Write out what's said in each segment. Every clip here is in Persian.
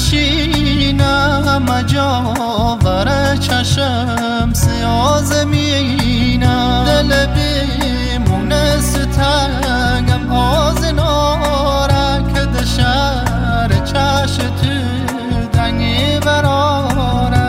نشینم مجاور چشم سیاه زمینم دل بیمونه ستنگم آزناره که دشار چش تو دنگی براره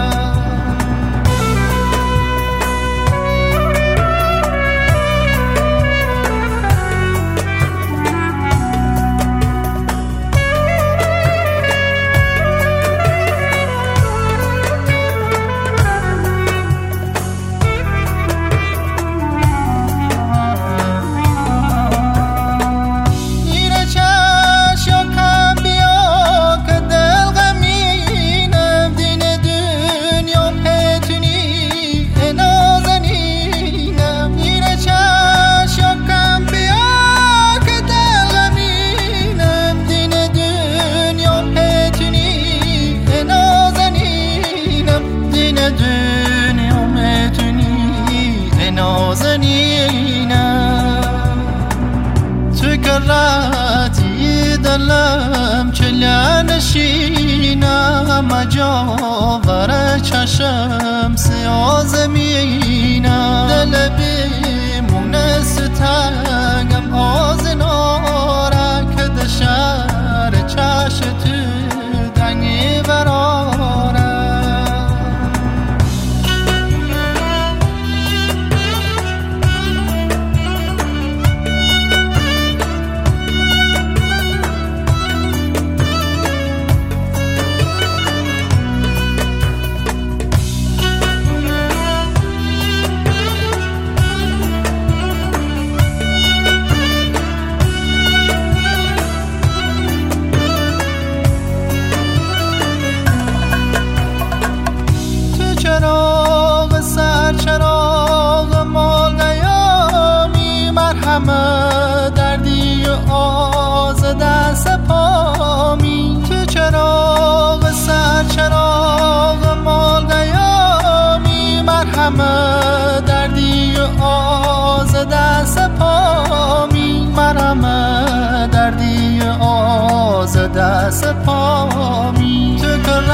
راتی دلم چلا نشینم مجاور چشم سیاه زمینم دل بیمونه ستنگم آزناره که دشار چش تو دنگی براره چراغ مال نیامی مرحمت دردی و آزاده سپامی تو چراغ سر چراغ مال نیامی مرحمت دردی و آزاده سپامی مرحمت دردی و آزاده سپامی تو